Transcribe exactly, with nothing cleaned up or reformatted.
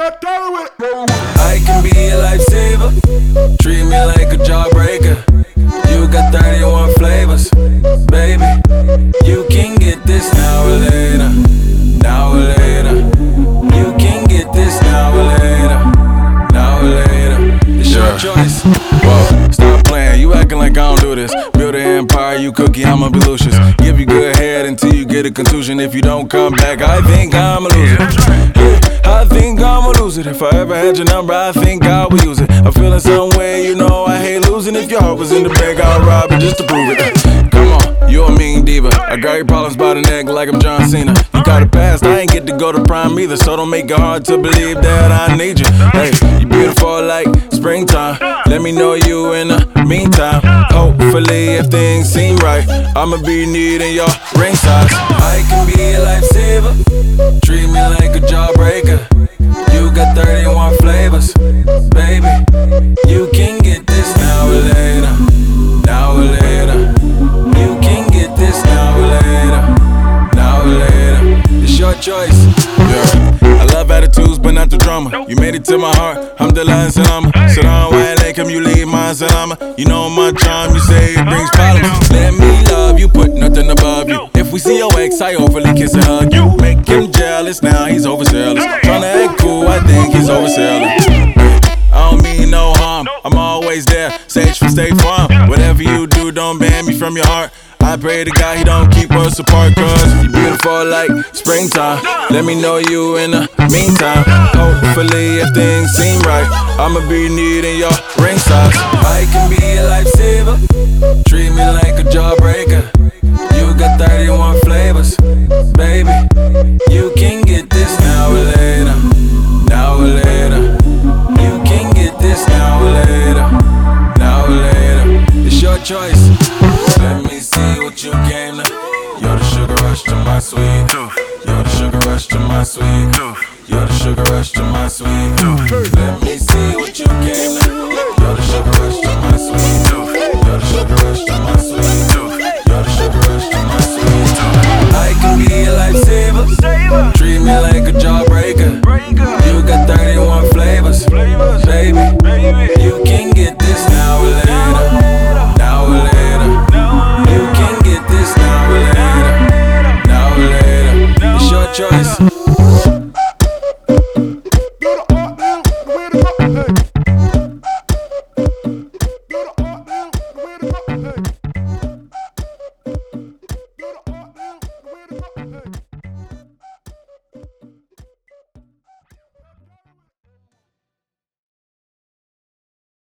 I can be a lifesaver, treat me like a jawbreaker. You got thirty-one flavors, baby. You can get this now or later, now or later. You can get this now or later, now or later. It's your yeah. choice. Whoa, stop playing, you acting like I don't do this. Build an empire, you cookie, I'ma be Lucius. Give you good head until you get a contusion. If you don't come back, I think I'm a loser. Yeah, I think I'm a loser. If I ever had your number, I think I would use it. I'm feeling some way, you know I hate losing. If your heart was in the bag, I'll rob it just to prove it. Come on, you a mean diva. I got your problems by the neck like I'm John Cena. You got a past, I ain't get to go to prime either. So don't make it hard to believe that I need you. Hey, you beautiful like springtime. Let me know you in the meantime. Hopefully if things seem right, I'ma be needing your ring size. I can be a lifesaver, treat me like a jawbreaker. You got thirty-one flavors, baby. You can get this now or later, now or later. You can get this now or later, now or later. It's your choice. Yeah, I love attitudes, but not the drama. You made it to my heart, Alhamdulillah and salama. Salam wa alaikum, you leave my salama. You know my charm, you say it brings problems. Let me love you, put nothing above you. If we see your ex, I overly kiss and hug you. Make him jealous, now he's overzealous. Tryna act cool, I think he's overselling. I don't mean no harm, I'm always there. Sage for State Farm. Whatever you do, don't ban me from your heart. I pray to God he don't keep us apart, cause you beautiful like springtime. Let me know you in the meantime. Hopefully if things seem right, I'ma be needing your ring size. I can be a lifesaver, treat me like a jawbreaker. You got thirty-one flavors, baby. You can get this now or later, now or later. You can get this now or later, now or later. It's your choice. Let me see what you came to. You're the sugar rush to my sweet. You're the sugar rush to my sweet. You're the sugar rush to my sweet. Let me see